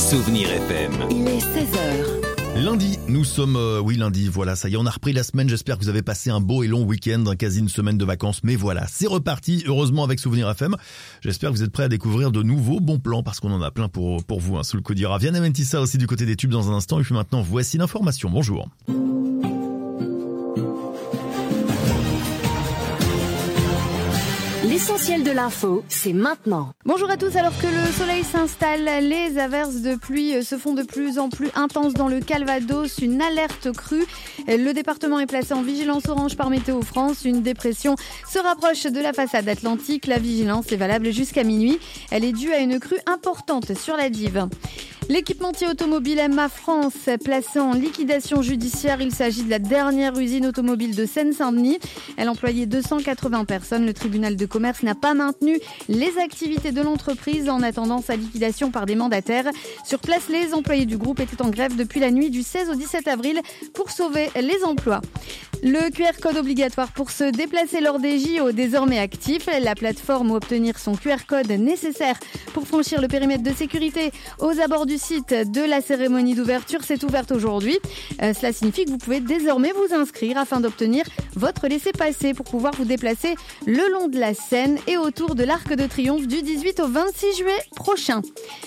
Souvenir FM. Il est 16h. Lundi, nous sommes... lundi, voilà, ça y est, on a repris la semaine. J'espère que vous avez passé un beau et long week-end, quasi une semaine de vacances. Mais voilà, c'est reparti, heureusement avec Souvenir FM. J'espère que vous êtes prêts à découvrir de nouveaux bons plans, parce qu'on en a plein pour vous, sous le coup d'Ira. Vianney Mentissa aussi du côté des tubes dans un instant. Et puis maintenant, voici l'information. Bonjour. L'essentiel de l'info, c'est maintenant. Bonjour à tous, alors que le soleil s'installe, les averses de pluie se font de plus en plus intenses dans le Calvados. Une alerte crue. Le département est placé en vigilance orange par Météo France. Une dépression se rapproche de la façade atlantique. La vigilance est valable jusqu'à minuit. Elle est due à une crue importante sur la Dive. L'équipementier automobile MA France placé en liquidation judiciaire. Il s'agit de la dernière usine automobile de Seine-Saint-Denis. Elle employait 280 personnes. Le tribunal de commerce n'a pas maintenu les activités de l'entreprise en attendant sa liquidation par des mandataires. Sur place, les employés du groupe étaient en grève depuis la nuit du 16 au 17 avril pour sauver les emplois. Le QR code obligatoire pour se déplacer lors des JO désormais actif. La plateforme où obtenir son QR code nécessaire pour franchir le périmètre de sécurité aux abords du site de la cérémonie d'ouverture s'est ouverte aujourd'hui. Cela signifie que vous pouvez désormais vous inscrire afin d'obtenir votre laissez-passer pour pouvoir vous déplacer le long de la Seine et autour de l'Arc de Triomphe du 18 au 26 juillet prochain.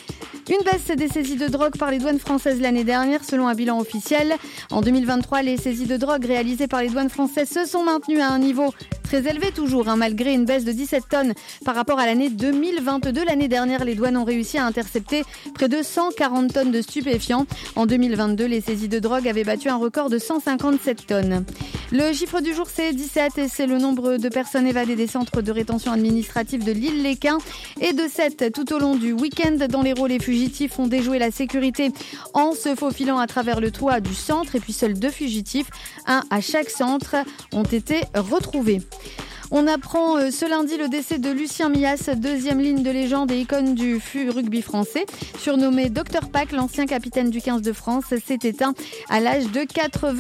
Une baisse des saisies de drogue par les douanes françaises l'année dernière, selon un bilan officiel. En 2023, les saisies de drogue réalisées par les douanes françaises se sont maintenues à un niveau très élevé toujours, malgré une baisse de 17 tonnes par rapport à l'année 2022. L'année dernière, les douanes ont réussi à intercepter près de 140 tonnes de stupéfiants. En 2022, les saisies de drogue avaient battu un record de 157 tonnes. Le chiffre du jour, c'est 17 et c'est le nombre de personnes évadées des centres de rétention administrative de l'Île-les-Quins et de 7 tout au long du week-end. Dans l'Hérault, les fugitifs ont déjoué la sécurité en se faufilant à travers le toit du centre et puis seuls 2 fugitifs, un à chaque centre, ont été retrouvés. On apprend ce lundi le décès de Lucien Mias, deuxième ligne de légende et icône du rugby français. Surnommé Dr Pack, l'ancien capitaine du 15 de France s'est éteint à l'âge de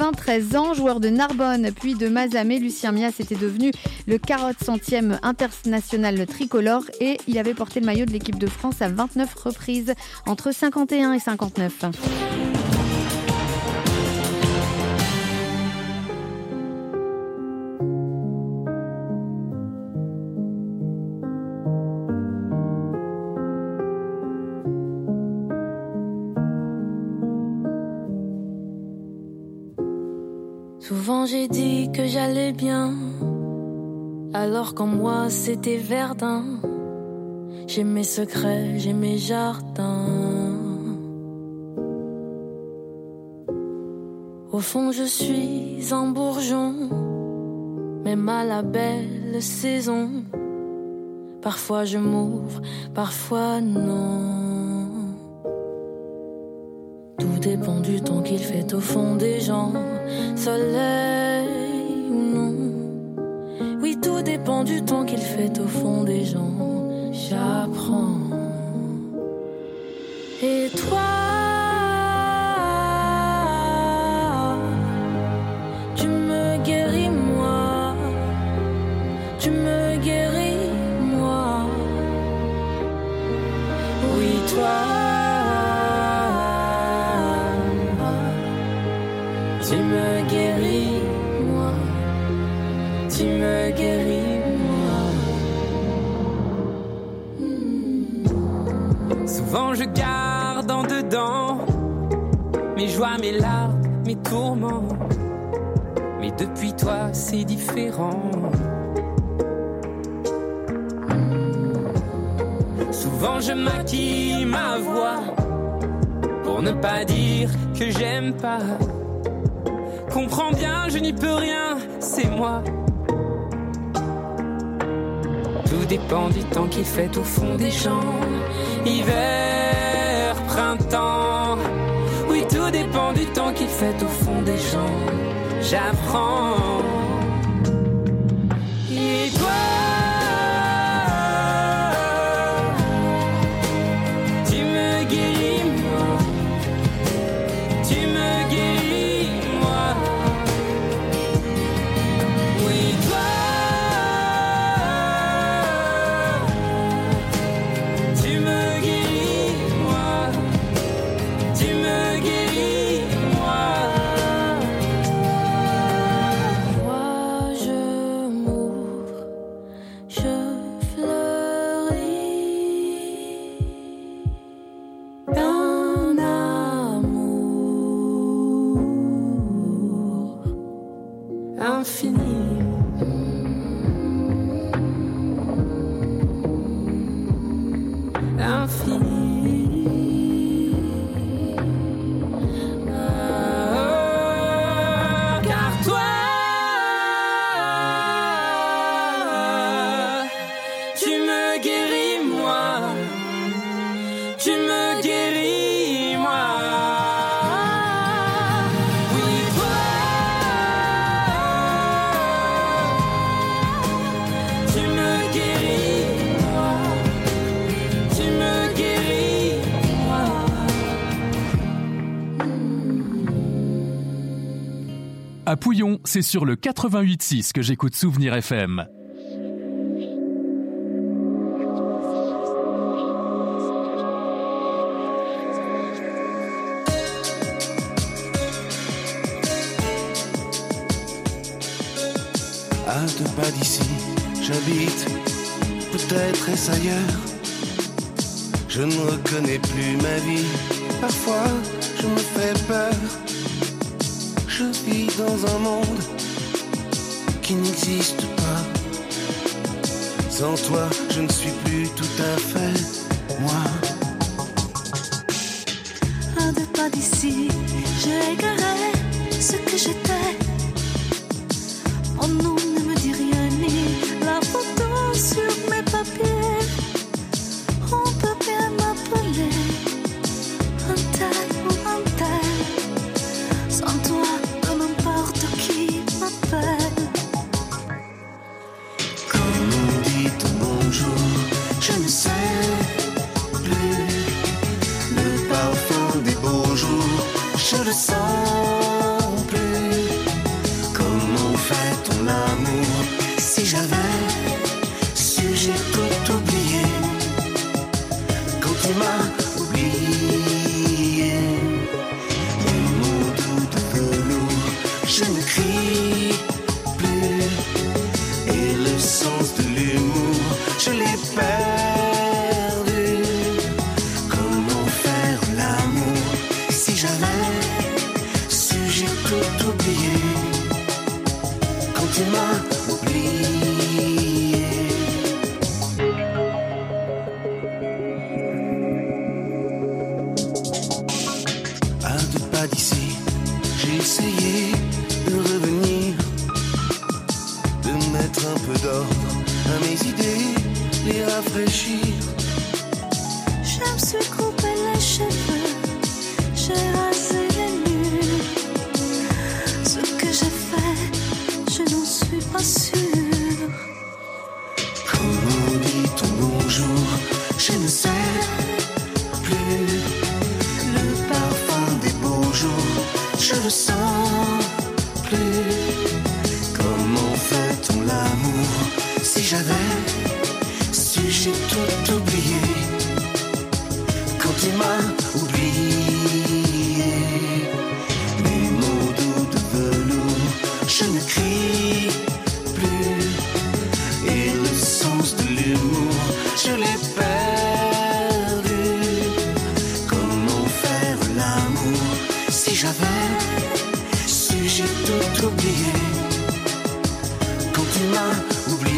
93 ans. Joueur de Narbonne puis de Mazamet, Lucien Mias était devenu le 40e international tricolore et il avait porté le maillot de l'équipe de France à 29 reprises entre 51 et 59. Souvent j'ai dit que j'allais bien, alors qu'en moi c'était verdun. J'ai mes secrets, j'ai mes jardins. Au fond je suis un bourgeon, même à la belle saison. Parfois je m'ouvre, parfois non. Tout dépend du temps qu'il fait au fond des gens. Soleil ou non. Oui, tout dépend du temps qu'il fait au fond des gens. J'apprends. Et toi, tu me guéris moi. Tu me guéris moi. Oui, toi. Tu me guéris, moi. Tu me guéris, moi. Souvent je garde en dedans mes joies, mes larmes, mes tourments. Mais depuis toi c'est différent. Souvent je maquille ma voix pour ne pas dire que j'aime pas. Comprends bien, je n'y peux rien, c'est moi. Tout dépend du temps qu'il fait au fond des champs. Hiver, printemps. Oui, tout dépend du temps qu'il fait au fond des champs. J'apprends. Et toi, tu me guéris moi. Tu me guéris moi. Oui, toi. Tu me guéris moi. l'infini. Car toi, tu me guéris, moi, tu me guéris, moi. Oui, toi, tu me guéris, moi, tu me guéris, moi. À Pouillon, c'est sur le 88.6 que j'écoute Souvenir FM. À 2 pas d'ici, j'habite, peut-être est-ce ailleurs. Je ne reconnais plus ma vie, parfois je me fais peur. Je vis dans un monde qui n'existe pas. Sans toi, je ne suis plus tout à fait moi. À 2 pas d'ici, j'ai égaré ce que j'étais. Mon nom ne me dit rien, ni la photo sur mes papiers. On peut bien m'appeler un tel ou un tel. Sans toi, peu m'importe qui m'appelle. Comme on dit bonjour, je ne sais plus. Le parfum des beaux jours, je le sens plus. Comment fait ton amour? Si j'avais su, j'ai tout oublié. Quand tu m'as oublié, les mots doux de velours, je ne crie plus. Et le sens de l'humour, je l'ai perdu. Comment faire l'amour? Si j'avais su, j'ai tout oublié. Quand tu m'as oublié. À 2 pas d'ici, j'ai essayé de revenir, de mettre un peu d'ordre à mes idées, les rafraîchir. Je me suis coupé les cheveux, j'ai rasé les murs. Ce que j'ai fait, je n'en suis pas sûre. Comment dit ton bonjour? Je ne sais plus. Le parfum des beaux jours, je le sens plus. Comment fait-on l'amour? Si j'avais su, j'ai tout oublié. Quand tu m'as oublié, les mots doux de velours, je ne crie plus. Et le sens de l'humour, je l'ai perdu. Comment faire l'amour? Si j'avais su, j'ai tout oublié. Quand tu m'as oublié.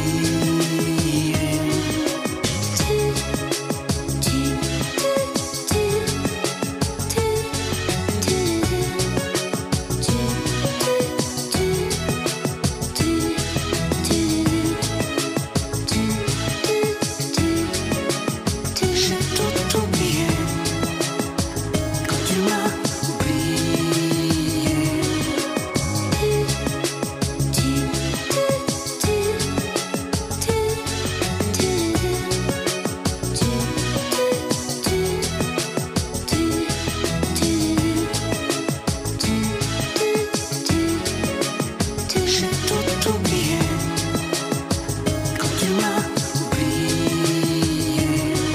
J'ai tout oublié. Quand tu m'as oublié. J'ai tout oublié. Quand tu m'as oublié.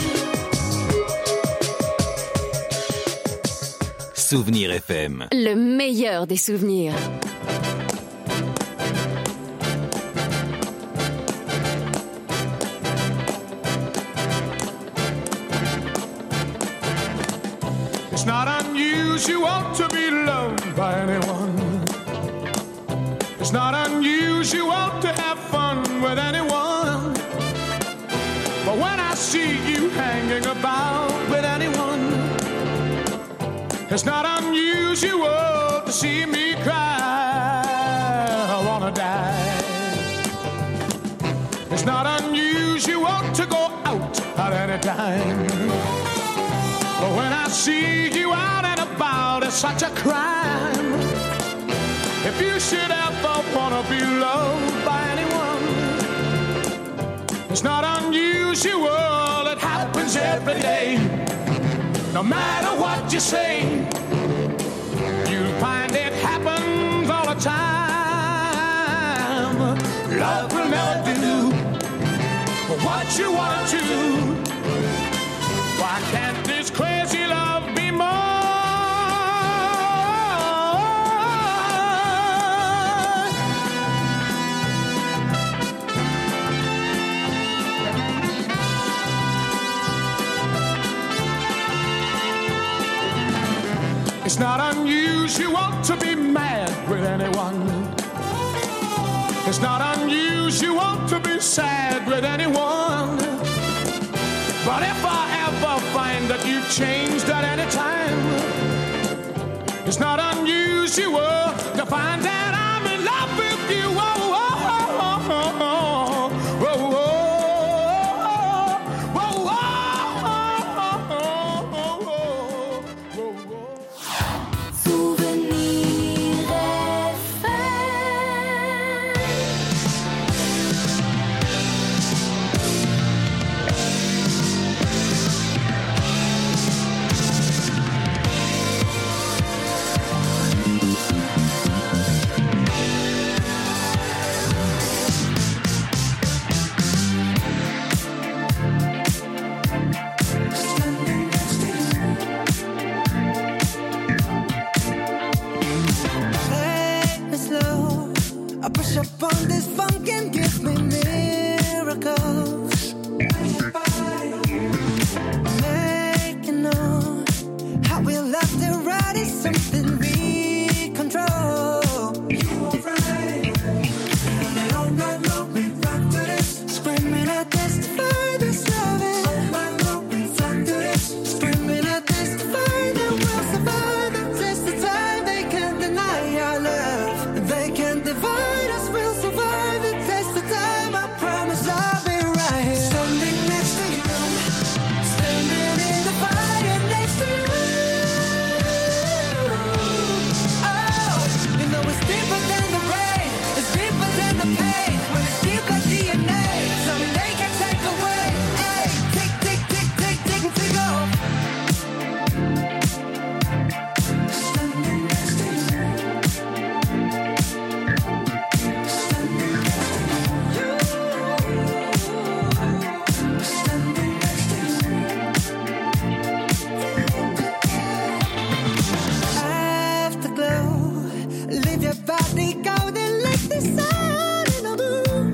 Souvenir FM. Le meilleur des souvenirs. It's not unusual to be loved by anyone. It's not unusual to have fun with anyone. But when I see you hanging about with anyone. It's not unusual to see me cry. I wanna die. It's not unusual to go out at any time. But when I see you out and about, it's such a crime. If you should ever wanna be loved by anyone, it's not unusual, it happens every day. No matter what you say, you'll find it happens all the time. Love will never do what you want to. Why can't this crazy love be more? It's not unusual to be mad with anyone. It's not unusual to be sad with anyone. But if I ever find that you've changed at any time, it's not unusual to find that I'm in love with you. Oh, oh, oh, oh, oh, oh, oh, oh. Up on this funk and give me miracles. Making know how we left it right is something we control. You are right. And all night long we rock to this. Screaming I testify this loving. All night long we rock to this. Screaming I testify that we'll survive the test of time. They can't deny our love. They can't divide us. We'll survive the test of time. I promise I'll be right here. Standing next to you. Standing in the fire next to you. Oh, you know it's deeper than the rain. It's deeper than the pain. When it's deep like DNA, something they can take away. Hey, tick, tick, tick, tick, tick, tick off. Standing next to you. Afterglow, leave your body golden like the sun in a blue.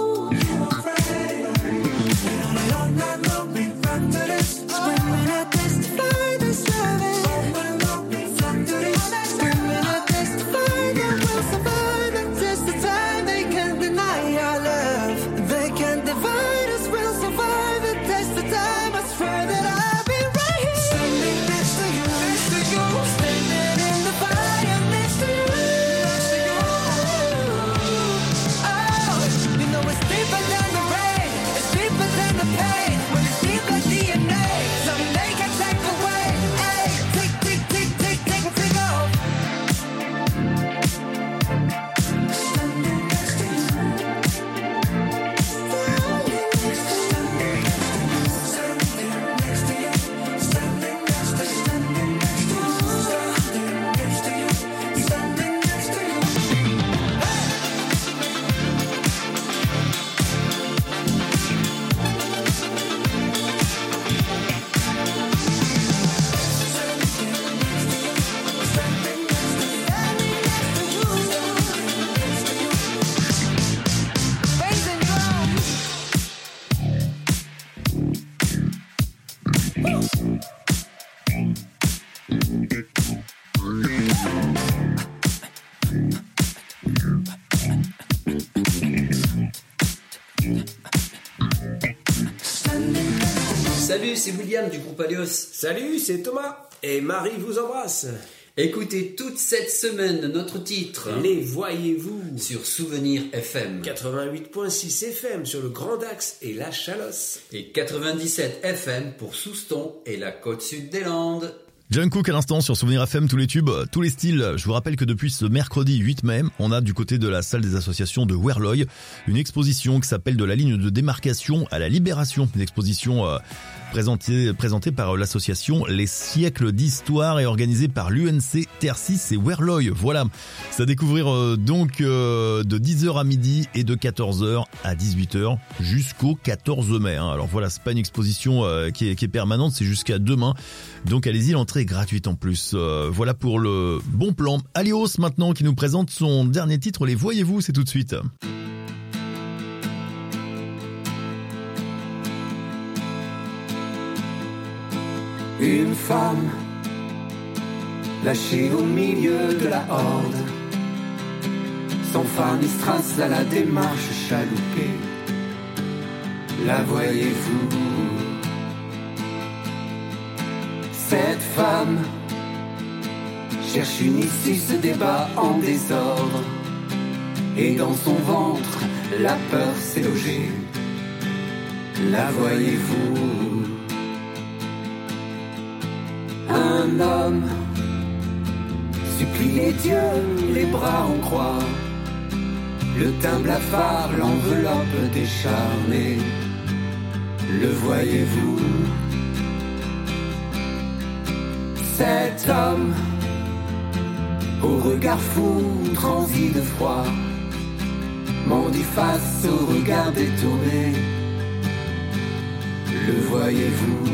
All night long we rock to this. Screaming I testify this loving. All night long we rock to this. Screaming I testify that we'll survive the test of time. They can't deny our love. They can't divide us. We'll survive the test of time. I swear that I'll be right here. Standing next to you. Next to you. Standing in the fire next to you. Next to you. Oh, you know it's deeper than the rain. It's deeper than the pain. When it's deep like DNA, something they can take away. Hey, tick, tick, tick, tick, tick, tick off. Standing next to you. Standing next to you. Standing next to you. Standing next to you. Standing next to you. Standing next to you. Standing next to you. Bass and drums. Salut, c'est William du groupe Alios. Salut, c'est Thomas. Et Marie vous embrasse. Écoutez toute cette semaine notre titre. Les voyez-vous sur Souvenir FM. 88.6 FM sur le Grand Axe et la Chalosse. Et 97 FM pour Souston et la côte sud des Landes. Jungkook à l'instant sur Souvenir FM, tous les tubes, tous les styles. Je vous rappelle que depuis ce mercredi 8 mai, on a du côté de la salle des associations de Werloy une exposition qui s'appelle De la ligne de démarcation à la libération. Une exposition présentée par l'association Les siècles d'histoire et organisée par l'UNC Terre 6 et Werloy. Voilà, c'est à découvrir donc de 10h à midi et de 14h à 18h jusqu'au 14 mai. Alors voilà, c'est pas une exposition qui est permanente, c'est jusqu'à demain. Donc allez-y, l'entrée est gratuite en plus. Voilà pour le bon plan. Alios maintenant qui nous présente son dernier titre, Les voyez-vous, c'est tout de suite. Une femme lâchée au milieu de la horde, sans phare ni strass à la démarche chaloupée. La voyez-vous? Cette femme cherche une issue, se débat en désordre, et dans son ventre la peur s'est logée. La voyez-vous? Un homme supplie les dieux, les bras en croix, le teint blafard, l'enveloppe décharnée. Le voyez-vous? Cet homme au regard fou, transi de froid, mendie face au regard détourné. Le voyez-vous?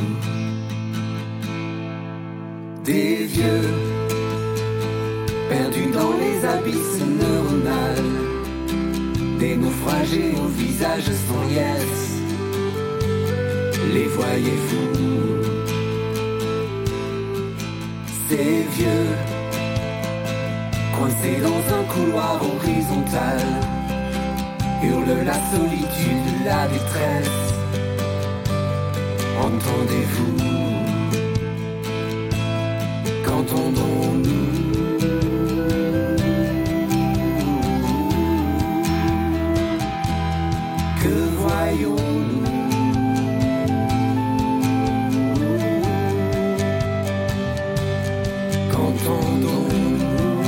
Des vieux perdus dans les abysses neuronales, des naufragés au visage sans liesse. Les voyez-vous? Ces vieux coincés dans un couloir horizontal hurlent la solitude, la détresse. Entendez-vous? Qu'entendons-nous? Que voyons-nous? Qu'entendons-nous?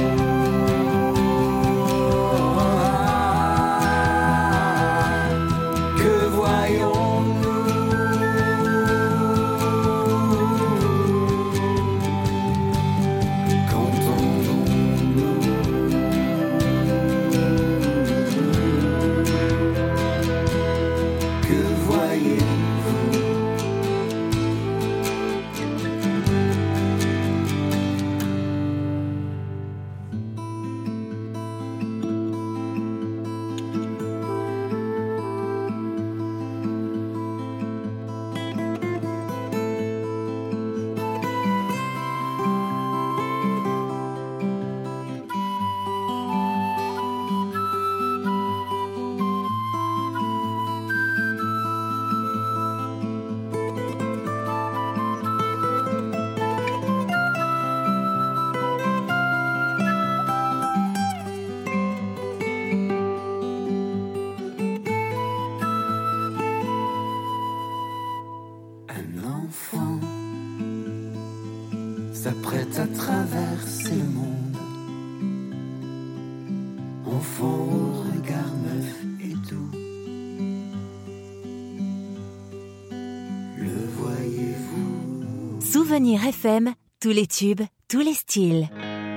Que voyons-nous? S'apprête à traverser le monde, enfant au regard neuf et doux. Le voyez-vous? Souvenir FM, tous les tubes, tous les styles.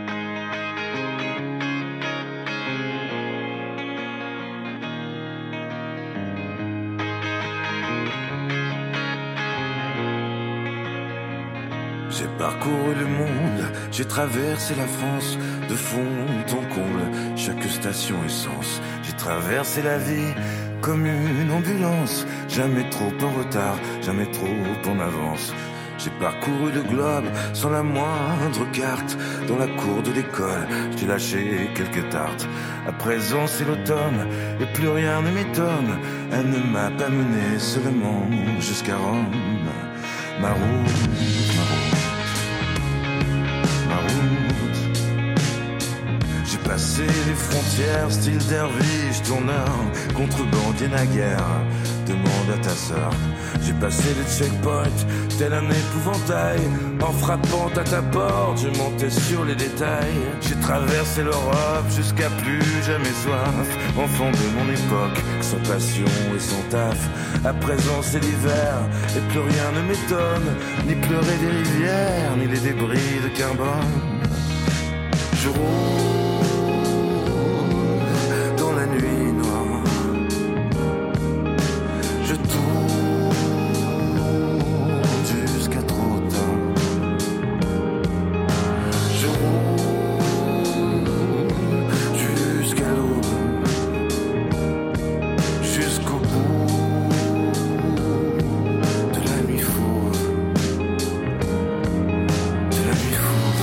J'ai parcouru le monde, j'ai traversé la France, de fond en comble, chaque station essence. J'ai traversé la vie comme une ambulance, jamais trop en retard, jamais trop en avance. J'ai parcouru le globe sans la moindre carte, dans la cour de l'école, j'ai lâché quelques tartes. À présent c'est l'automne, et plus rien ne m'étonne, elle ne m'a pas mené seulement jusqu'à Rome. ma route, ma route. J'ai passé les frontières, style derviche, tourneur, contrebandier naguère. Demande à ta sœur. J'ai passé les checkpoints, tel un épouvantail. En frappant à ta porte, je montais sur les détails. J'ai traversé l'Europe jusqu'à plus jamais soif. Enfant de mon époque, sans passion et sans taf. À présent c'est l'hiver, et plus rien ne m'étonne. Ni pleurer des rivières, ni les débris de carbone. Je roule dans la nuit noire. Je tourne jusqu'à trop tard. Je roule jusqu'à l'aube, jusqu'au bout de la nuit fauve, de la nuit fauve.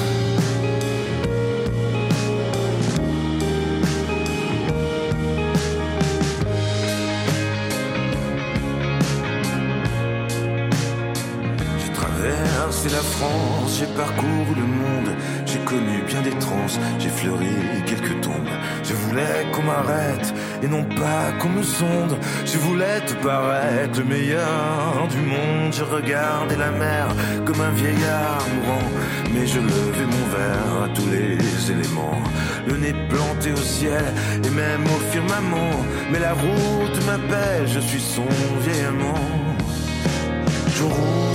C'est la France, j'ai parcouru le monde, j'ai connu bien des transes, j'ai fleuri quelques tombes. Je voulais qu'on m'arrête et non pas qu'on me sonde. Je voulais te paraître le meilleur du monde. Je regardais la mer comme un vieillard mourant, mais je levais mon verre à tous les éléments. Le nez planté au ciel et même au firmament. Mais la route m'appelle, je suis son vieil amant. Je roule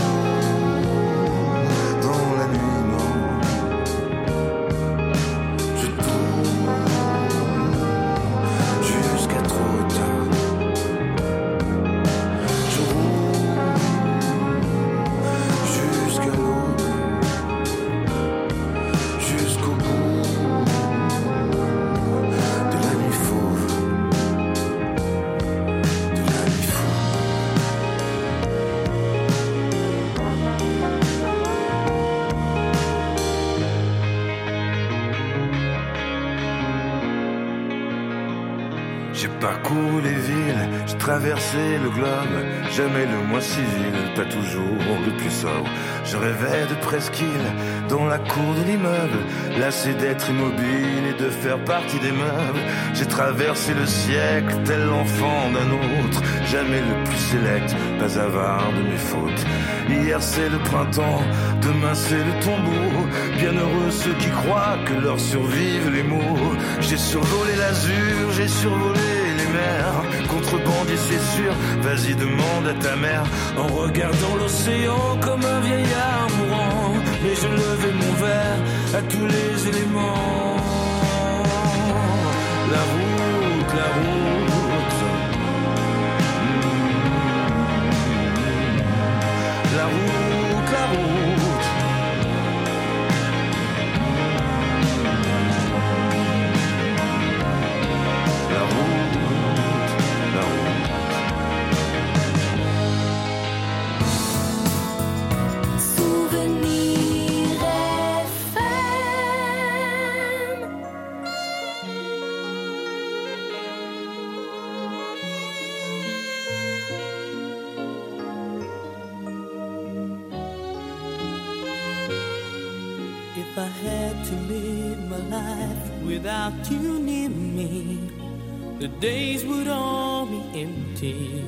parcouru les villes, j'ai traversé le globe, jamais le moins civil, pas toujours le plus sobre. Je rêvais de presqu'île dans la cour de l'immeuble, lassé d'être immobile et de faire partie des meubles. J'ai traversé le siècle tel l'enfant d'un autre, jamais le plus sélect, pas avare de mes fautes. Hier c'est le printemps, demain c'est le tombeau. Bienheureux ceux qui croient que leur survivent les mots. J'ai survolé l'azur, j'ai survolé les mers. Contrebandier c'est sûr, vas-y demande à ta mère. En regardant l'océan comme un vieillard mourant, mais je levais mon verre à tous les éléments. La route, la route, la route, la route. La route, la route. Souvenir FM. If I had to live my life without you near me, the days would all be empty.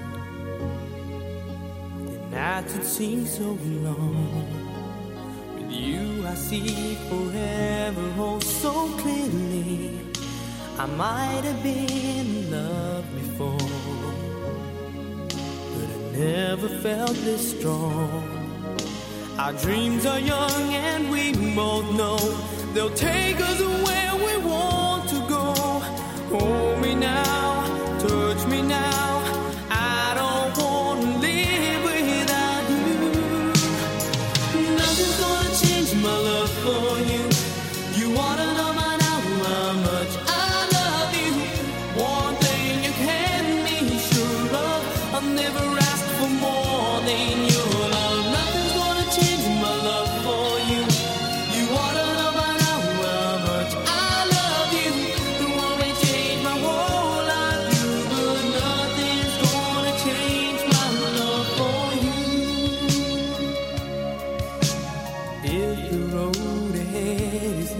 The nights would seem so long. With you I see forever oh so clearly. I might have been in love before, but I never felt this strong. Our dreams are young and we both know they'll take us where we want to go. Hold me now, touch me now. I don't want to live without you. Nothing's gonna change my love for you. You wanna know by now how much I love you. One thing you can be sure of, I've never asked for more than your love. Nothing's gonna change my love for you. You wanna know by now how much I love you. The one may change my whole life, but nothing's gonna change my love for you.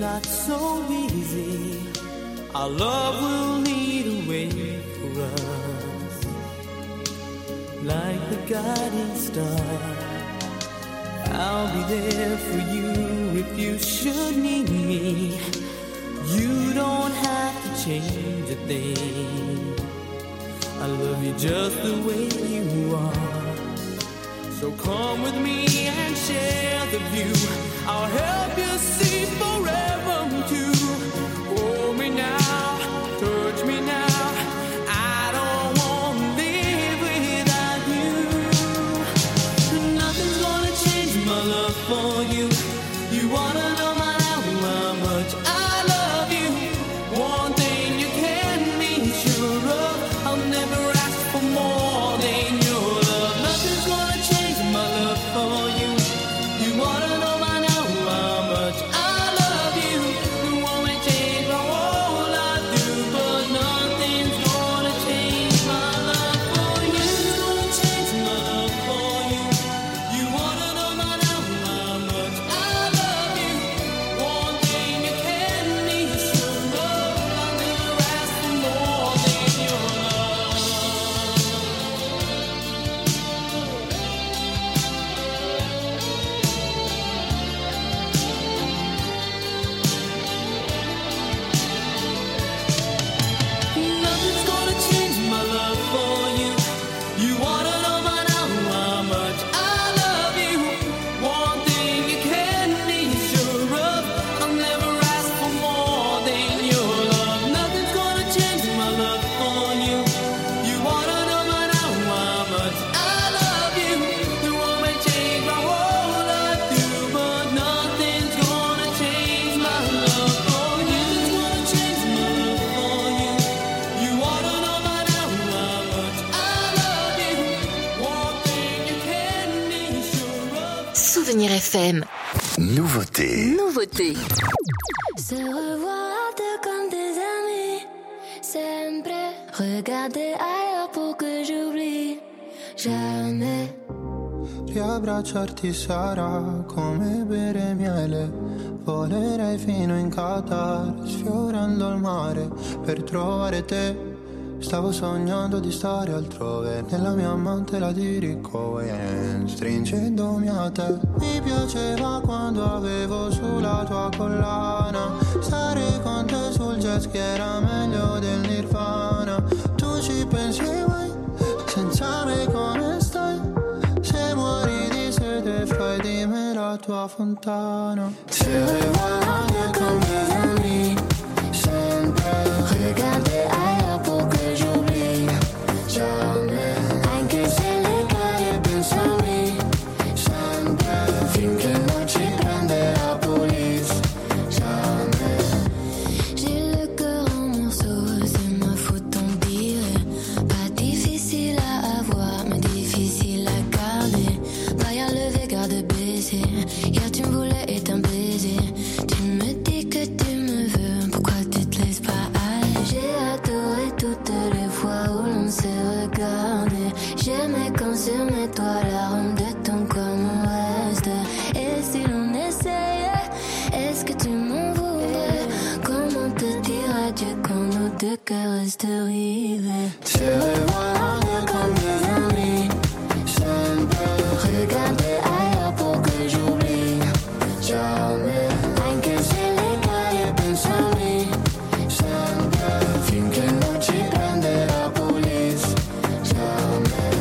not so easy. Our love will lead a way for us, like the guiding star. I'll be there for you if you should need me. You don't have to change a thing. I love you just the way you are. So come with me and share the view. I'll help you see forever too. Hold me now, touch me now. I don't want to live without you. Nothing's gonna change my love for you. You wanna know my how much I love you. One thing you can be sure of, I'll never ask for more than your love. Nothing's gonna change my love for you. You wanna know by now how much I love you. You won't change my whole life through, but nothing's gonna change my love for you. Nothing's gonna change my love for you. You wanna know by now how much I love you. One thing you can be sure of, I'll never ask for more than your love. Nothing's gonna change my love for you. You wanna know by now how much I love you. One thing you can be sure of, I'll never ask for more than your love. Nothing's gonna change my love for you. You wanna know by now how much I love you. You won't change my whole life through, but nothing's gonna change my love for you. Nothing's gonna change my love for you. You wanna know by now how much I love you. One thing you can be sure of. Souvenir FM. Nouveauté. Nouveauté. Se revoir à deux comme des amis, sempre. Regarder ailleurs pour que j'oublie jamais. Riabbracciarti sarà come bere miele. Volerei fino in Qatar, sfiorando il mare per trovare te. Stavo sognando di stare altrove, nella mia mantela di Rick Owens, stringendomi a te. Mi piaceva quando avevo sulla tua collana, stare con te sul jet ski era meglio del Nirvana. Tu ci pensi mai, senza me come stai? Se muori di sete fai di me la tua fontana. Se revois comme des amis, sempre. Regarder ailleurs pour que j'oublie jamais. Anche se le cade pensami sempre. Finché non ci prende la police jamais. J'ai le cœur en morceaux, c'est ma faute en dire. Pas difficile à avoir, mais difficile à garder. Barrière levée, garde baissée. Hier tu me voulais et un baiser. Tu me dis que tu me veux, pourquoi tu te laisses pas aller? J'ai adoré toutes les fois où l'on s'est regardé. J'aimais quand sur mes toits l'arôme de ton corps me reste. Et si l'on essayait, est-ce que tu m'en voudrais? Comment te dire adieu quand nos deux cœurs restent rivés? Se revois comme des amis, sempre. Regarder ailleurs pour que j'oublie jamais. Anche se le cade pensami sempre. Finché non ci prende la police jamais.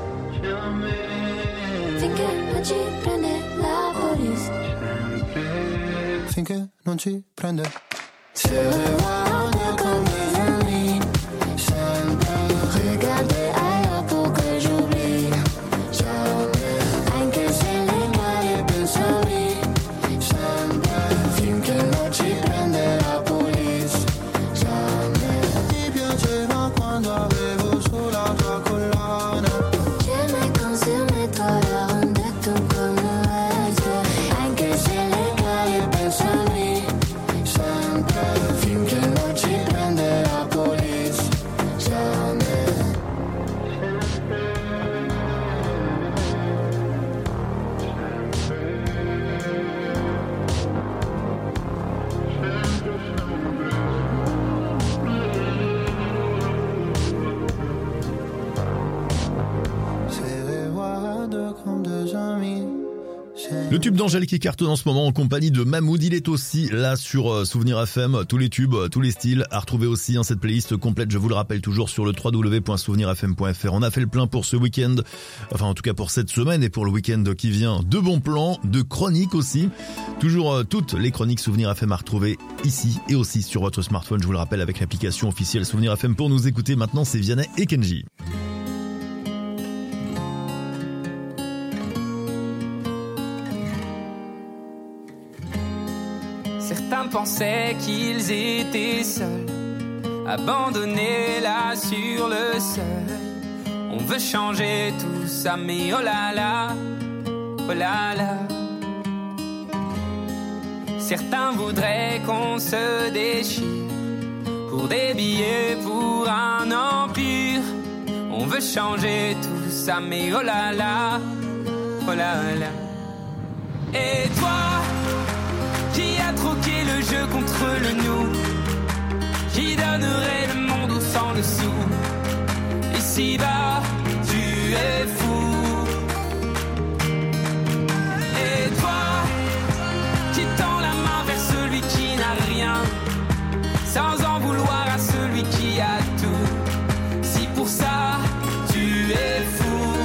Finché non ci prende la police. Finché non ci prende. Se revois comme des amis, sempre. Regarder ailleurs pour que j'oublie jamais. Anche se le cade pensami sempre. Finché non ci prende la police jamais. Mi piaceva quando avevo sulla tua collana. J'aimais quand sur mes toits l'arôme de ton corps me reste. Anche se le cade pensami sempre. Finché non ci Le tube d'Angèle qui cartonne en ce moment en compagnie de Mahmoud, il est aussi là sur Souvenir FM, tous les tubes, tous les styles, à retrouver aussi cette playlist complète, je vous le rappelle toujours sur le www.souvenirfm.fr. On a fait le plein pour ce week-end, enfin en tout cas pour cette semaine et pour le week-end qui vient, de bons plans, de chroniques aussi, toujours toutes les chroniques Souvenir FM à retrouver ici et aussi sur votre smartphone, je vous le rappelle avec l'application officielle Souvenir FM pour nous écouter. Maintenant c'est Vianney et Kenji. Certains pensaient qu'ils étaient seuls, abandonnés là sur le sol. On veut changer tout ça, mais oh là là, oh là là. Certains voudraient qu'on se déchire pour des billets, pour un empire. On veut changer tout ça, mais oh là là, oh là là. Et toi, qui a troqué le jeu contre le nous, qui donnerait le monde au sang dessous. Ici-bas, tu es fou. Et toi, qui tend la main vers celui qui n'a rien, sans en vouloir à celui qui a tout. Si pour ça, tu es fou,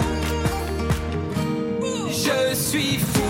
je suis fou.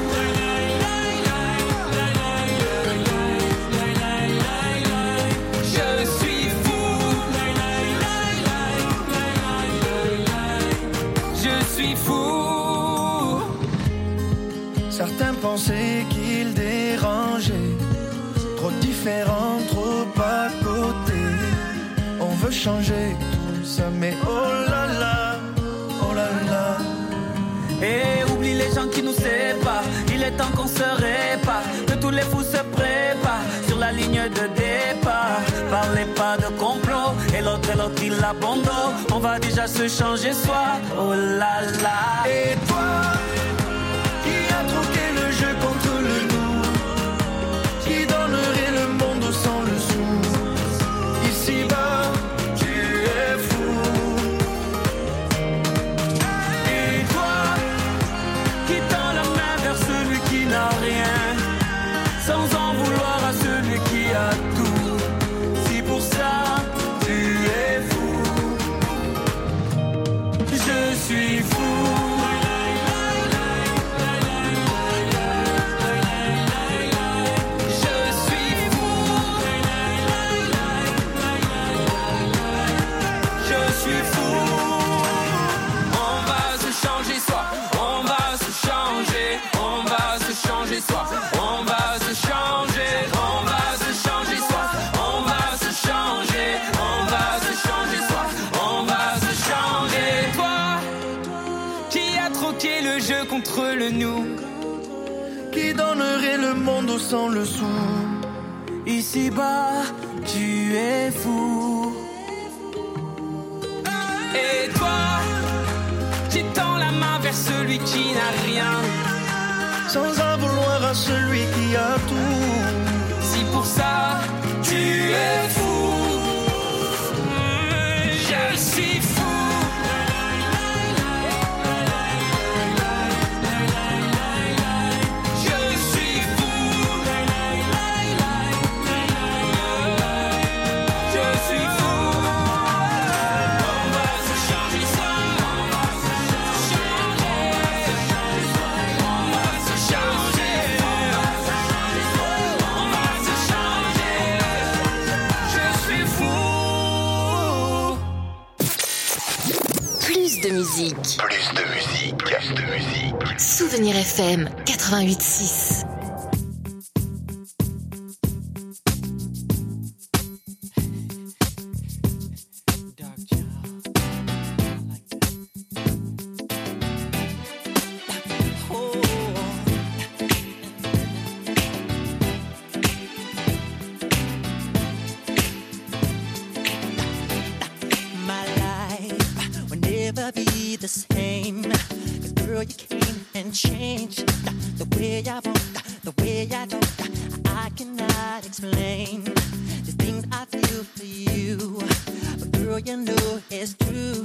Certains pensaient qu'ils dérangeaient, trop différents, trop à côté. On veut changer tout ça, mais oh là là, oh là là. Et oublie les gens qui nous séparent, il est temps qu'on se répare, que tous les fous se préparent sur la ligne de départ. Parlez pas de complot, et l'autre il abandonne. On va déjà se changer soi, oh là là. Et toi, qui a troqué le jeu contre le nous, qui donnerait le monde sans le sou. Ici-bas, tu es fou. Et toi, qui tend la main vers celui qui n'a rien, sans en vouloir à celui qui a tout. Si pour ça, tu es fou, je suis fou. Contre le nous, qui donnerait le monde sans le sou. Ici-bas, tu es fou. Et toi, qui tend la main vers celui qui n'a rien, sans en vouloir à celui qui a tout. Si pour ça, tu es fou, je suis fou. De musique. Plus de musique. Plus de musique. Souvenir FM 88.6.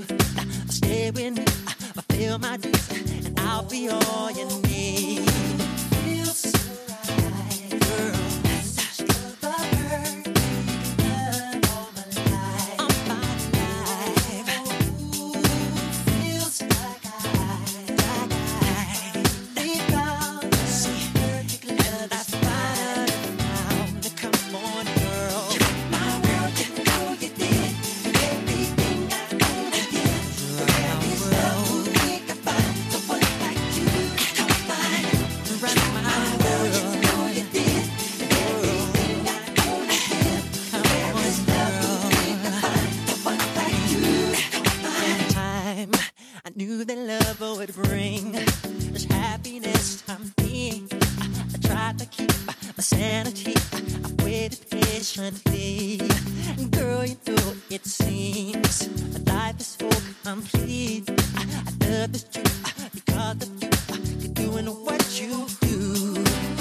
Stay with me, fulfill my dreams, and I'll be all you need. sanity. I waited patiently. Girl, you know it seems life is so complete. I love this you because of you. You're doing what you do.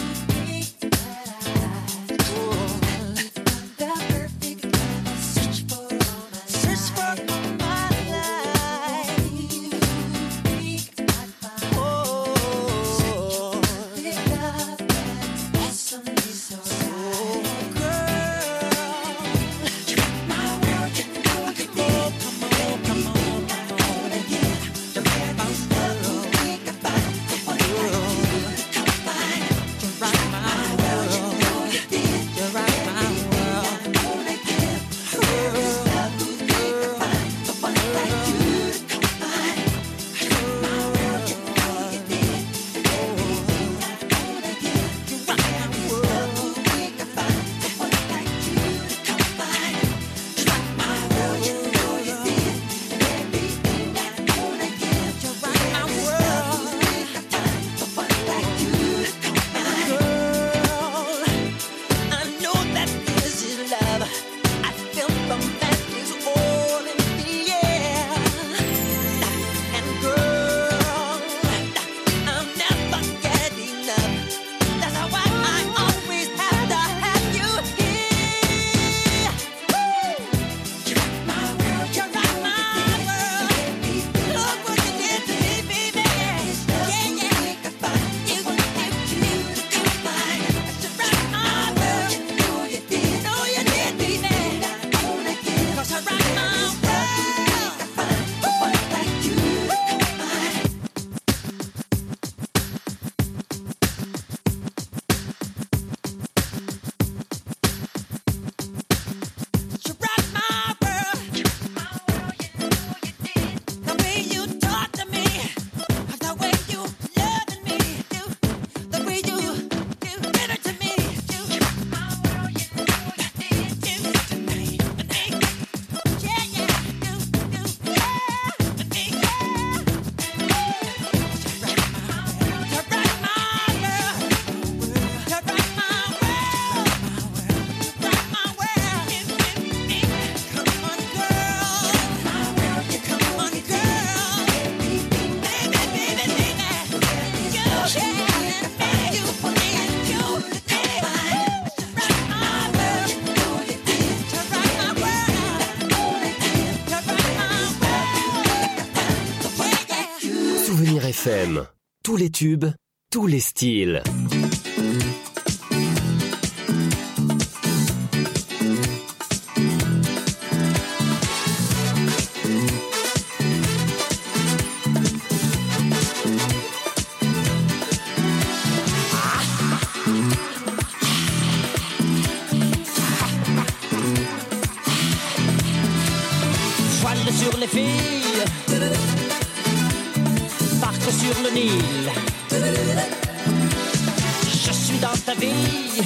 FM. Tous les tubes, tous les styles. Voile sur les filles, barque sur le Nil. Je suis dans ta vie,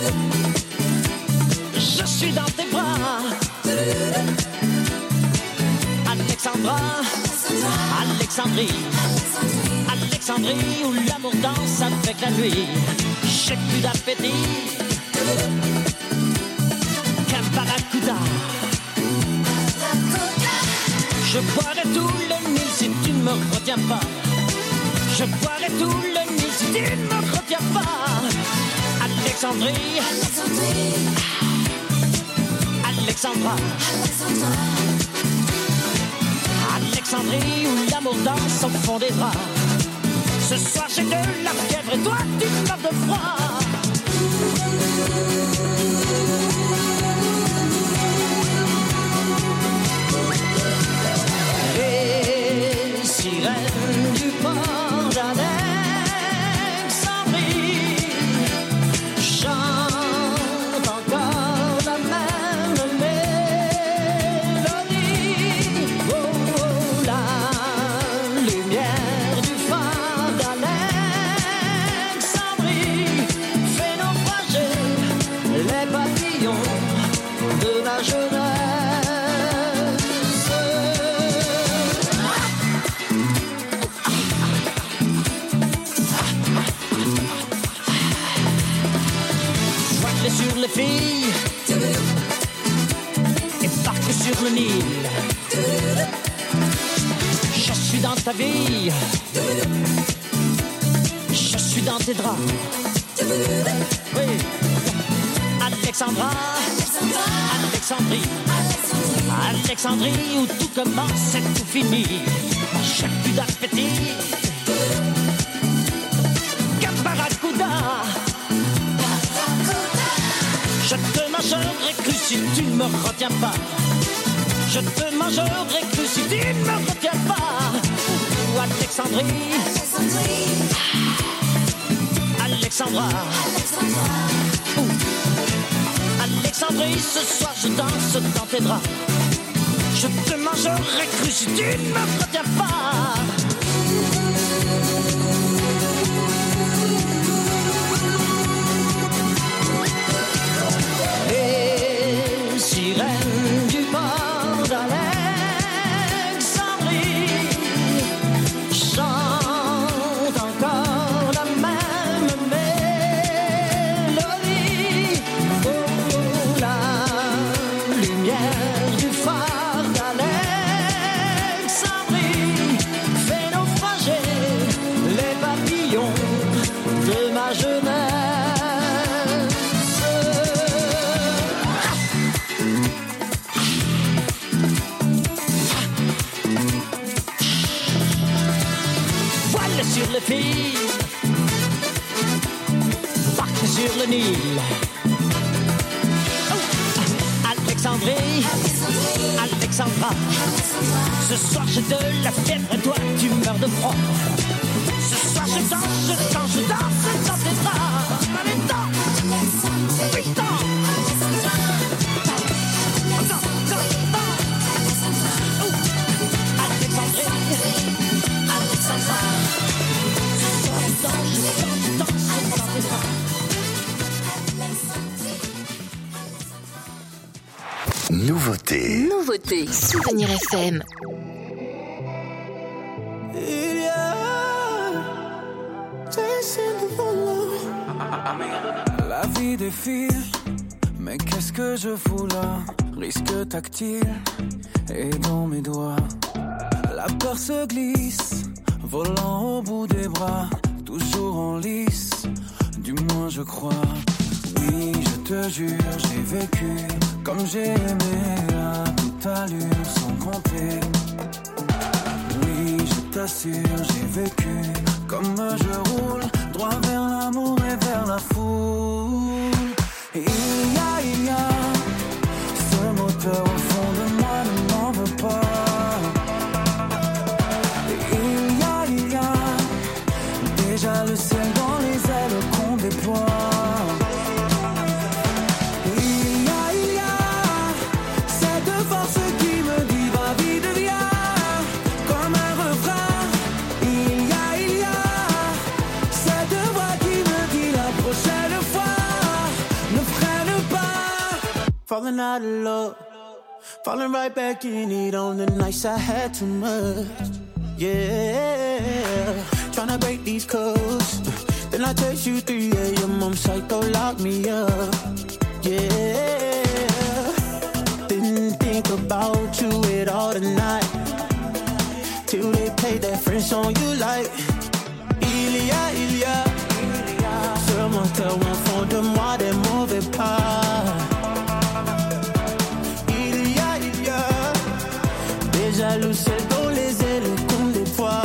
je suis dans tes bras. Alexandra, Alexandrie, Alexandrie où l'amour danse avec la nuit. J'ai plus d'appétit qu'un barracuda. Je boirai tout le Nil si tu ne me retiens pas. Je boirai tout le Nil si tu ne me retiens pas. Alexandrie, Alexandra, Alexandrie où l'amour danse au fond des draps. Ce soir j'ai de la fièvre et toi tu meurs de froid. Les sirènes du port d'Alexandrie chantent encore la même mélodie. Oh, oh, la lumière du phare d'Alexandrie fait naufrager les papillons les filles et barque sur le Nil. Je suis dans ta vie, je suis dans tes draps. Oui. Alexandra, Alexandrie, où tout commence et tout finit. J'ai plus d'appétit. Caparacuda, je te mangerai cru si tu ne me retiens pas. Je te mangerai cru si tu ne me retiens pas. Ou Alexandrie, Alexandra, Alexandrie, ce soir je danse dans tes draps. Je te mangerai cru si tu ne me retiens pas. Les sirènes du port d'Alexandrie chantent encore la même mélodie. Oh, la lumière du phare d'Alexandrie fait naufrager les papillons de ma jeunesse. Sur les filles, barque sur le Nil. Oh. Alexandrie, Alexandra, ce soir j'ai de la fièvre et toi tu meurs de froid. Ce soir je danse dans tes draps. Allez, danse, putain. Nouveauté. Souvenir FM. La vie défile, mais qu'est-ce que je fous là? Risque tactile et dans mes doigts. La peur se glisse, volant au bout des bras, toujours en lice, du moins je crois. Oui, je te jure, j'ai vécu comme j'ai aimé à toute allure sans compter. Oui, je t'assure, j'ai vécu comme je roule, droit vers l'amour et vers la foule. Et il y a ce moteur au fond de moi, ne m'en veux pas. Et il y a déjà le ciel dans les ailes qu'on déploie. Falling out of love, falling right back in it on the nights I had too much. Yeah, tryna break these codes. Then I text you 3 a.m. I'm psycho, lock me up. Yeah, didn't think about you at all tonight, till they played that French song you like. Il y a ce moteur au fond de moi, des mauvais pas. Jaloux, c'est dans les ailes qu'on déploie.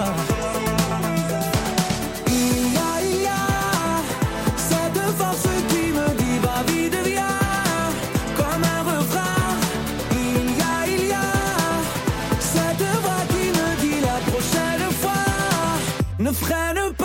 Il y a cette force qui me dit va vite, viens, comme un refrain. Il y a cette voix qui me dit la prochaine fois ne freine pas.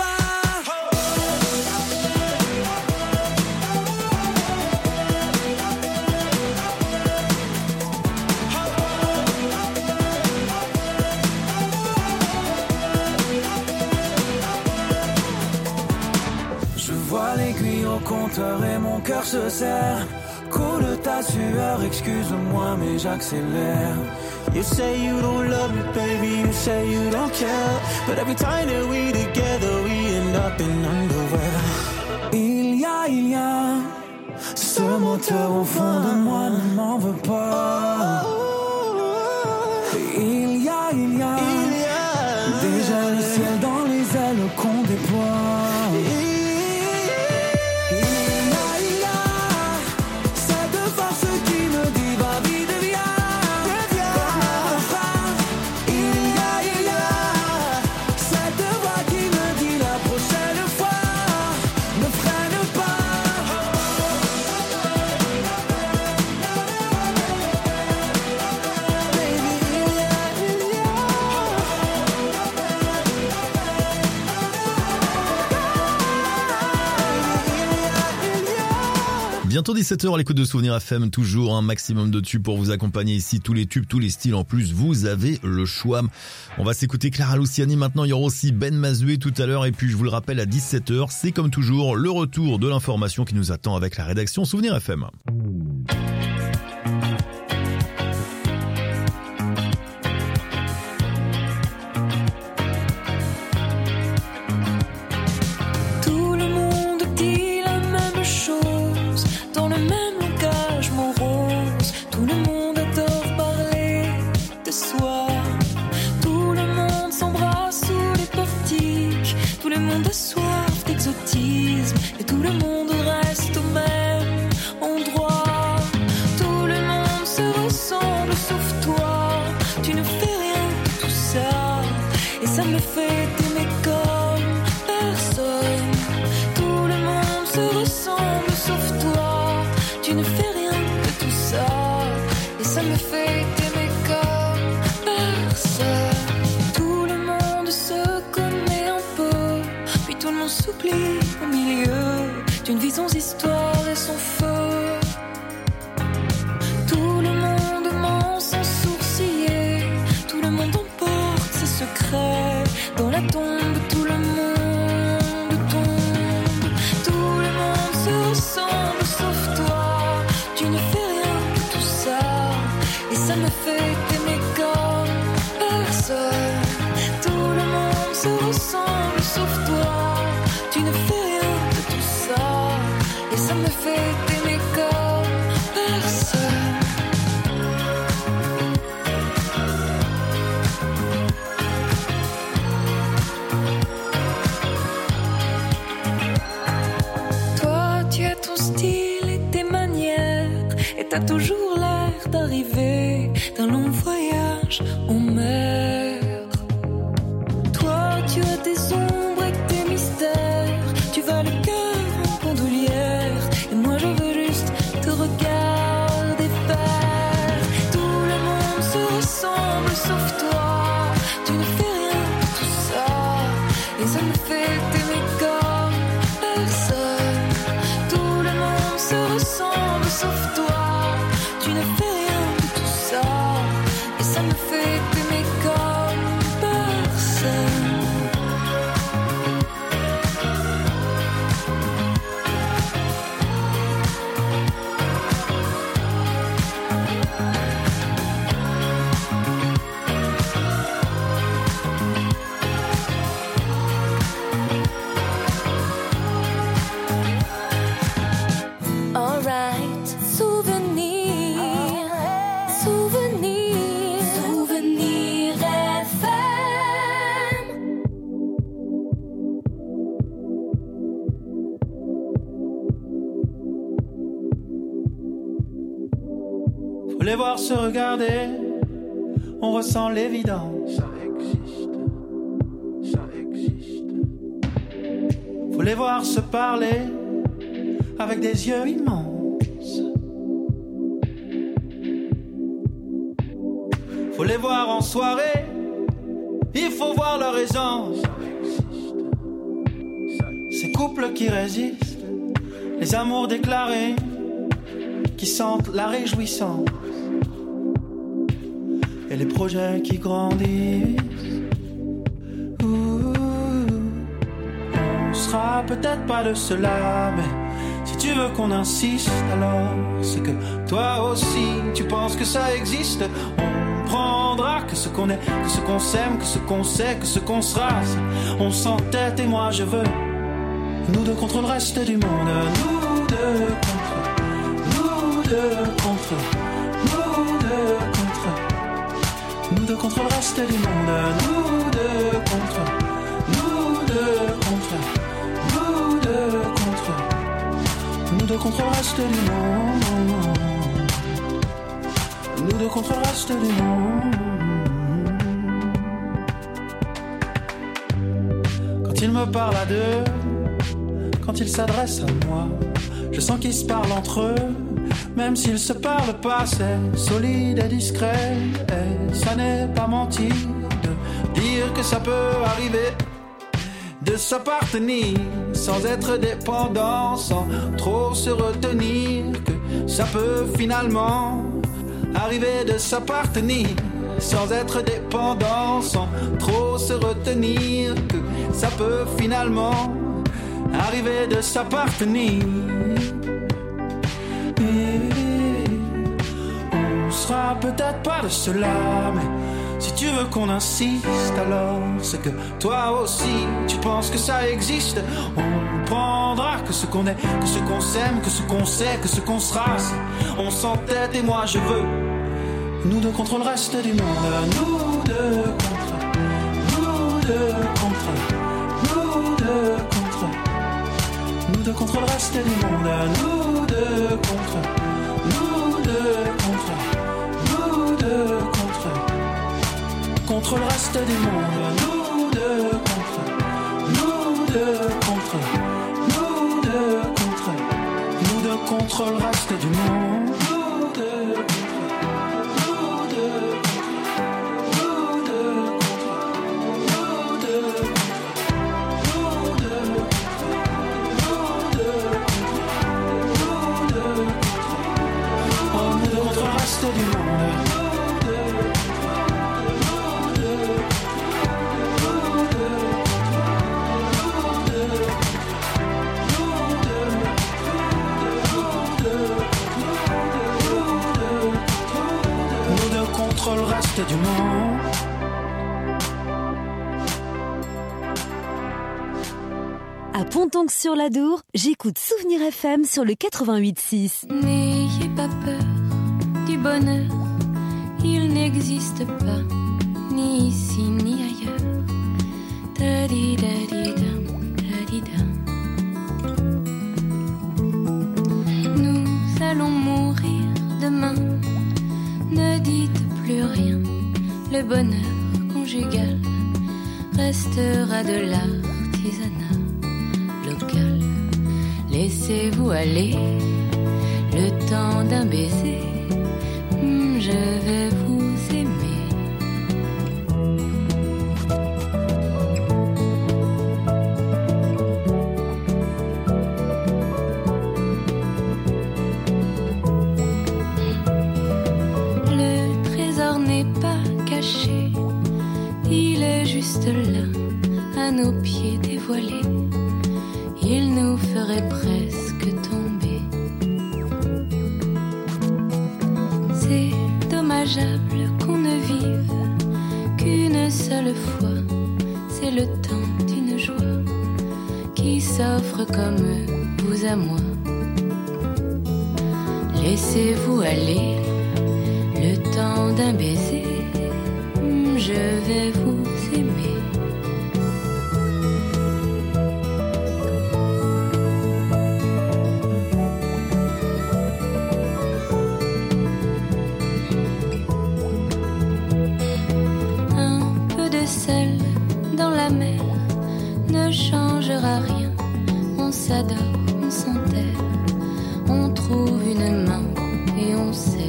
Compteur et mon cœur se serre. Coule ta sueur, excuse-moi mais j'accélère. You say you don't love me, baby, you say you don't care. But every time that we together, we end up in underwear. Il y a ce ce moteur au fond de moi ne m'en veut pas. Il y a déjà le ciel dans les ailes qu'on déploie. Bientôt 17h à l'écoute de Souvenir FM, toujours un maximum de tubes pour vous accompagner ici, tous les tubes, tous les styles en plus, vous avez le choix. On va s'écouter Clara Luciani maintenant, il y aura aussi Ben Mazué tout à l'heure et puis je vous le rappelle à 17h, c'est comme toujours le retour de l'information qui nous attend avec la rédaction Souvenir FM. Et tout le monde reste au même endroit. Tout le monde se ressemble sauf toi. Tu ne fais rien de tout ça. Et ça me fait t'aimer comme personne. Tout le monde se ressemble sauf toi. Tu ne fais rien de tout ça. Et ça me fait t'aimer comme personne. Tout le monde se connaît un peu. Puis tout le monde s'oublie au milieu d'une vie sans histoire et sans feu. Tout le monde ment sans sourciller. Tout le monde emporte ses secrets. Dans la tombe, tout le monde tombe. Tout le monde se ressemble sauf toi. Tu ne fais rien de tout ça. Et ça me fait t'aimer comme personne. Tout le monde se ressemble sauf toi. Tu ne fais rien de tout ça. Et ça me fait t'aimer comme personne. Toi, tu as ton style et tes manières. Et t'as toujours l'air d'arriver d'un long voyage en mer. Toi, tu as des ombres et tes mystères. Tu vas le cœur en bandoulière. Et moi je veux juste te regarder faire. Tout le monde se ressemble sauf toi. Tu ne fais rien de tout ça. Et ça me fait t'aimer comme personne. Tout le monde se ressemble sauf toi. Tu ne fais rien de tout ça. Et ça me fait t'aimer comme personne. Alright, souvenir, souvenir, souvenir FM. Faut les voir se regarder, on ressent l'évidence. Ça existe. Faut les voir se parler avec des yeux immenses. Faut les voir en soirée, il faut voir leur aisance. Ces couples qui résistent, les amours déclarés, qui sentent la réjouissance. Et les projets qui grandissent. On sera peut-être pas de cela, mais si tu veux qu'on insiste, alors c'est que toi aussi tu penses que ça existe. On prendra que ce qu'on est, que ce qu'on s'aime, que ce qu'on sait, que ce qu'on sera. On s'entête et moi je veux nous deux contre le reste du monde. Nous deux contre Nous deux contre le reste du monde. Nous deux contre le reste du monde. Nous deux contre le reste du monde. Quand il me parle à deux, quand il s'adresse à moi, je sens qu'ils se parlent entre eux, même s'ils se parlent pas. C'est solide et discret, et ça n'est pas menti de dire que ça peut arriver de s'appartenir sans être dépendant, sans trop se retenir, que ça peut finalement arriver de s'appartenir sans être dépendant, sans trop se retenir, que ça peut finalement arriver de s'appartenir. On sera peut-être pas de cela, mais si tu veux qu'on insiste, alors c'est que toi aussi tu penses que ça existe. On prendra que ce qu'on est, que ce qu'on s'aime, que ce qu'on sait, que ce qu'on sera. On s'entête et moi je veux nous deux contre le reste du monde. Nous deux contre, nous deux contre, nous deux contre, nous deux contre le reste du monde. Nous deux contre, nous deux contre, nous deux contre le reste du monde. Nous deux contre, nous deux contre, nous deux contre, nous deux contre le reste du monde. Nous deux contre, nous deux contre, nous deux contre, nous deux contre, nous deux contre, oh, nous deux contre le reste du monde. Le reste du monde. À Pontonc-sur-l'Adour, j'écoute Souvenir FM sur le 88.6. N'ayez pas peur du bonheur, il n'existe pas, ni ici ni ailleurs. Ta-di-da-di-dam, ta-di-dam. Nous allons mourir demain, ne dites plus rien, le bonheur conjugal restera de l'artisanat local. Laissez-vous aller, le temps d'un baiser, je vais vous aimer. Il est juste là, à nos pieds dévoilés. Il nous ferait presque tomber. C'est dommageable qu'on ne vive qu'une seule fois. C'est le temps d'une joie qui s'offre comme vous à moi. Laissez-vous aller, le temps d'un baiser, je vais vous aimer. Un peu de sel dans la mer ne changera rien. On s'adore, on s'enterre, on trouve une main et on serre.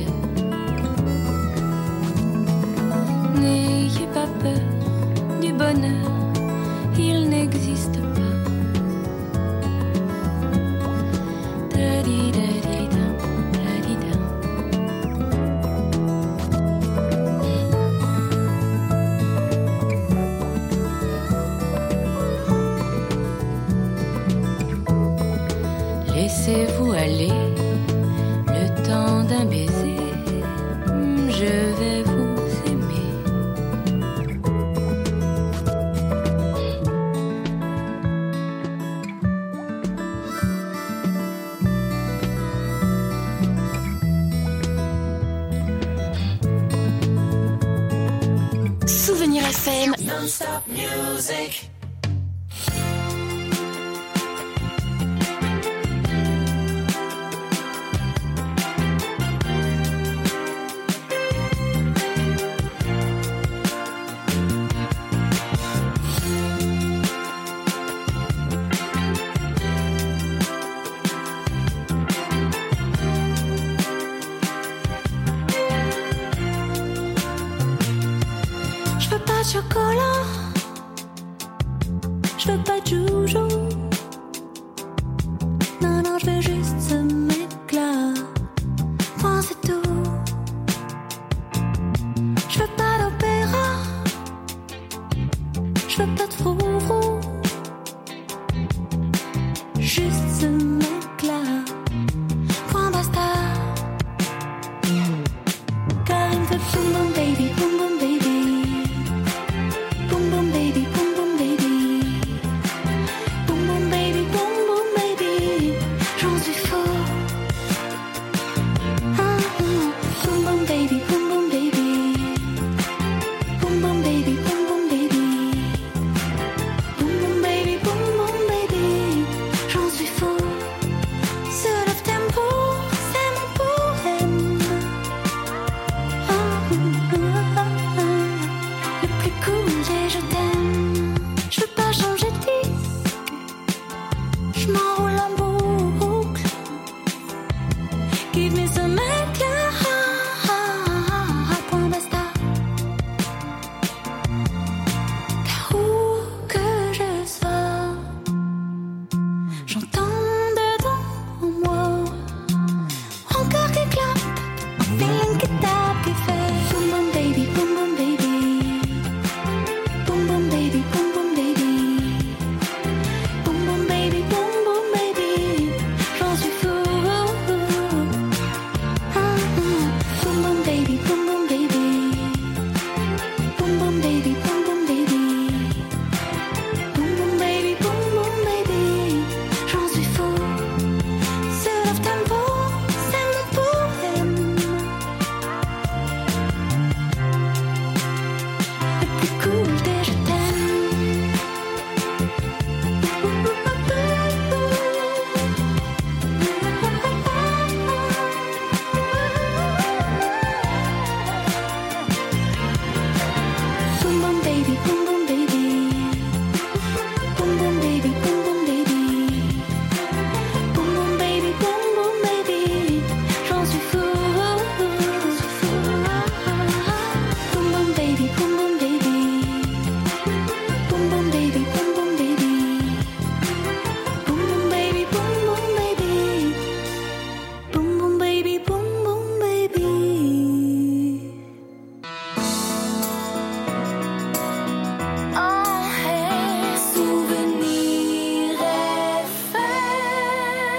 N'ayez pas peur du bonheur, il n'existe pas. Ta-di-da-di-dam, ta-di-dam. Laissez-vous aller, le temps d'un baiser, je vais vous FM. Non-stop music. Je veux pas de chocolat, je veux pas de joujou. Non, non, je veux juste ce mec-là. Point, c'est tout. Je veux pas d'opéra, je veux pas de froufrou. Juste ce mec-là. Point, basta. Car il me fait boum boum baby, boum boum baby. Boom boom baby, boom boom baby. Boom boom baby, boom boom baby. J'en suis fou. Boom boom baby, boom boom baby. Boom boom baby, boom boom baby. Boom boom baby, boom boom baby. J'en suis fou. Ce love tempo, c'est mon poème. Le plus cool et je t'aime. Je veux pas changer de disque, je m'enroule en boucle. Give me